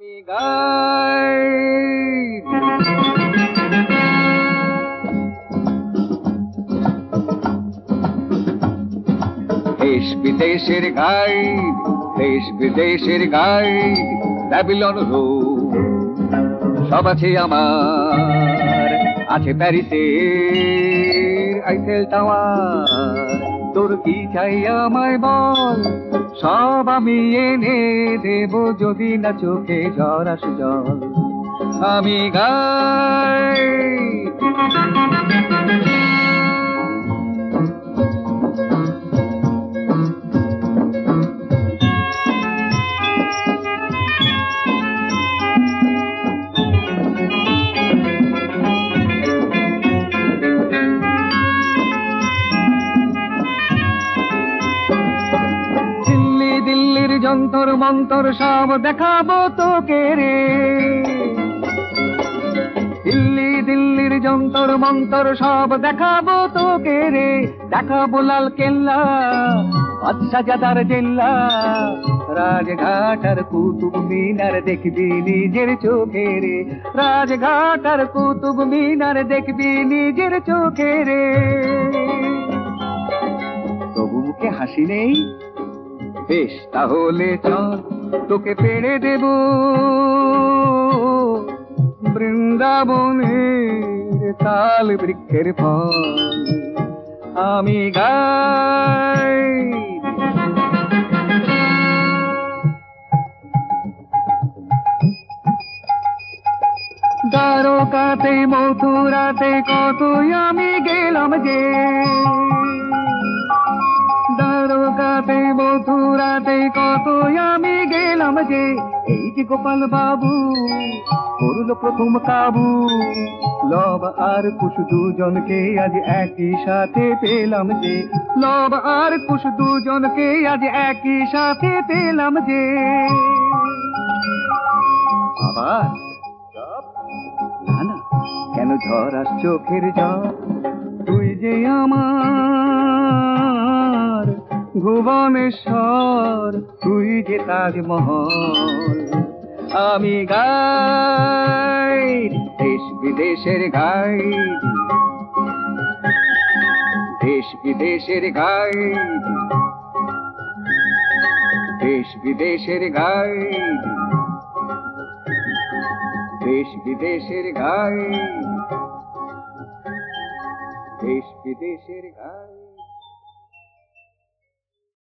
আমি গাইড, দেশ বিদেশের গাইড, দেশ বিদেশের গাইড, ব্যাবিলন রোম সব আছে আমার, আছে প্যারিসের আইফেল টাওয়ার। তোর কি চাই আমায় বল, সব আমি এনে দেব, যদি না চোখে ঝড় আসে জল। আমি গাইড। দিল্লির যন্তর মন্তর সব দেখাবো তোকে রে, দিল্লির যন্তর মন্তর সব দেখাবো তোকে রে। দেখাবো লাল কেল্লা, বাদশাহজাদার জেল্লা, রাজঘাট আর কুতুব মিনার দেখবি নিজের চোখে রে, রাজঘাট আর কুতুব মিনার দেখবি নিজের চোখে রে। তবু মুখে হাসি নেই? বেশ, তাহলে চল তোকে পেড়ে দেব বৃন্দাবনের তাল বৃক্ষের ফল। আমি গাইড। দ্বারকাতে মথুরাতে কতই আমি গেলাম যে, দ্বারকাতে মথুরাতে কতই আমি গেলাম যে। এই যে গোপাল বাবু করল প্রথম কাবু, লব আর কুশ দুজনকে আজ একই সাথে পেলাম যে, লব আর কুশ দুজনকে আজ একই সাথে পেলাম যে। আবার না না, কেন ঝড় আস চোখের জল, তুই যে আমার ভুবনেশ্বর, তুই যে তাজমহল। আমি গাইড, দেশ বিদেশের গাইড, দেশ বিদেশের গাইড, দেশ বিদেশের গাইড, দেশ বিদেশের গাইড, দেশ বিদেশের গাইড।